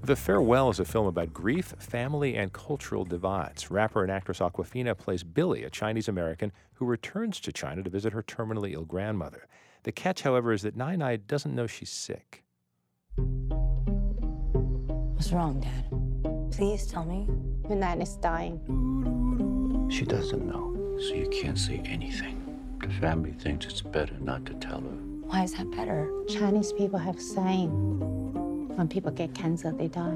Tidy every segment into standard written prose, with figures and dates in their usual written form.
The Farewell is a film about grief, family, and cultural divides. Rapper and actress Awkwafina plays Billy, a Chinese American who returns to China to visit her terminally ill grandmother. The catch, however, is that Nai Nai doesn't know she's sick. What's wrong, Dad? Please tell me. Your Nan is dying. She doesn't know, so you can't say anything. The family thinks it's better not to tell her. Why is that better? Chinese people have saying, when people get cancer, they die.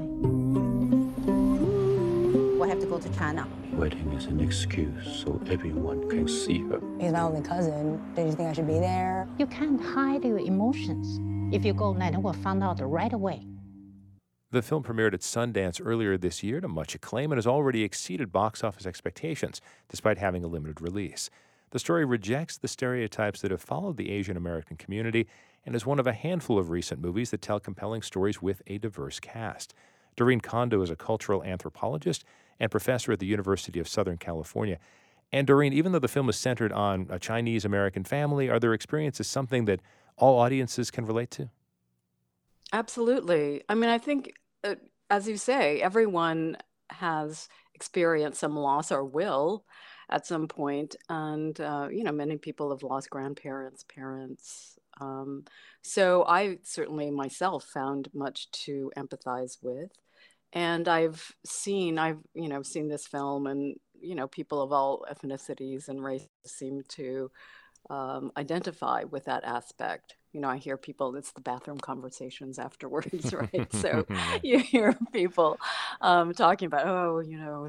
We have to go to China. Wedding is an excuse so everyone can see her. He's my only cousin. Don't you think I should be there? You can't hide your emotions. If you go, Nan will find out right away. The film premiered at Sundance earlier this year to much acclaim and has already exceeded box office expectations, despite having a limited release. The story rejects the stereotypes that have followed the Asian American community and is one of a handful of recent movies that tell compelling stories with a diverse cast. Doreen Kondo is a cultural anthropologist and professor at the University of Southern California. And Doreen, even though the film is centered on a Chinese American family, are their experiences something that all audiences can relate to? Absolutely. I mean, I think, as you say, everyone has experienced some loss or will at some point. And, many people have lost grandparents, parents. So I certainly myself found much to empathize with. And I've seen this film and, people of all ethnicities and races seem to identify with that aspect. I hear people, it's the bathroom conversations afterwards, right? So you hear people talking about,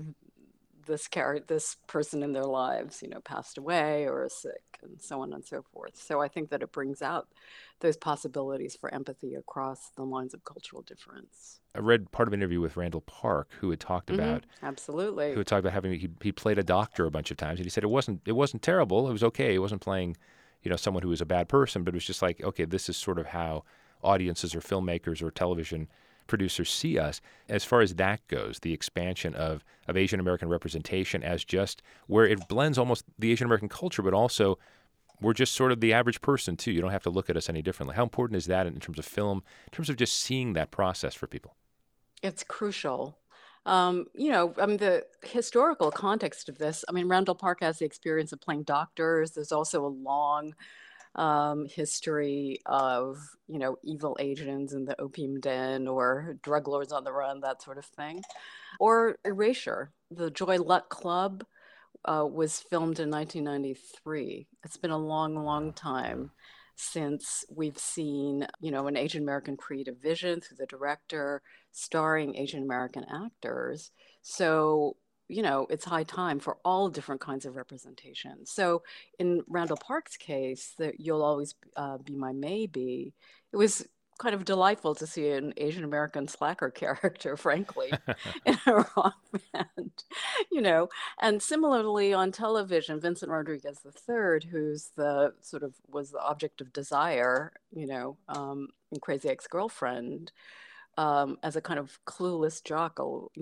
this person in their lives, passed away or is sick and so on and so forth. So I think that it brings out those possibilities for empathy across the lines of cultural difference. I read part of an interview with Randall Park, who had talked about absolutely, who had talked about having he played a doctor a bunch of times, and he said it wasn't terrible. It was okay. He wasn't playing, someone who was a bad person, but it was just like, okay, this is sort of how audiences or filmmakers or television producers see us. As far as that goes, the expansion of Asian American representation as just where it blends almost the Asian American culture, but also we're just sort of the average person too. You don't have to look at us any differently. How important is that in terms of film, in terms of just seeing that process for people? It's crucial. The historical context of this, Randall Park has the experience of playing doctors. There's also a long history of, evil agents in the opium den or drug lords on the run, that sort of thing. Or Erasure. The Joy Luck Club was filmed in 1993. It's been a long, long time since we've seen, an Asian American creative vision through the director, starring Asian American actors. So, it's high time for all different kinds of representation. So in Randall Park's case, that You'll Always Be My Maybe, it was kind of delightful to see an Asian American slacker character, frankly, in a rock band, And similarly on television, Vincent Rodriguez III, who's was the object of desire, in Crazy Ex-Girlfriend, as a kind of clueless jock,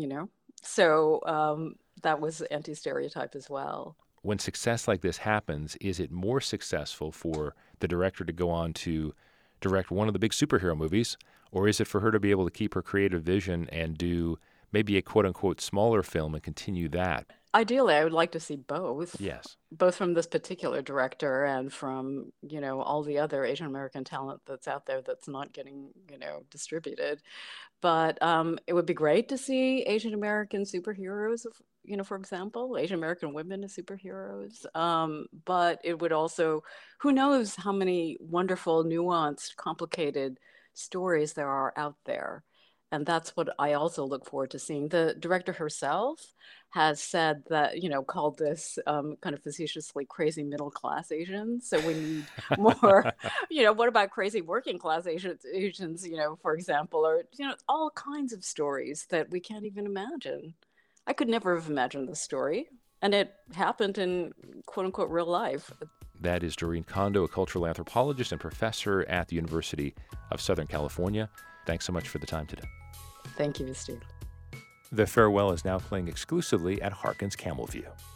So that was anti-stereotype as well. When success like this happens, is it more successful for the director to go on to direct one of the big superhero movies, or is it for her to be able to keep her creative vision and do maybe a quote-unquote smaller film and continue that? Ideally, I would like to see both. Yes. Both from this particular director and from, all the other Asian American talent that's out there that's not getting, distributed. But it would be great to see Asian American superheroes, for example, Asian American women as superheroes. But it would also, who knows how many wonderful, nuanced, complicated stories there are out there. And that's what I also look forward to seeing. The director herself has said that, called this kind of facetiously crazy middle class Asians. So we need more, what about crazy working class Asians, for example, or, all kinds of stories that we can't even imagine. I could never have imagined this story. And it happened in quote unquote real life. That is Doreen Kondo, a cultural anthropologist and professor at the University of Southern California. Thanks so much for the time today. Thank you, Steve. The Farewell is now playing exclusively at Harkins Camelview.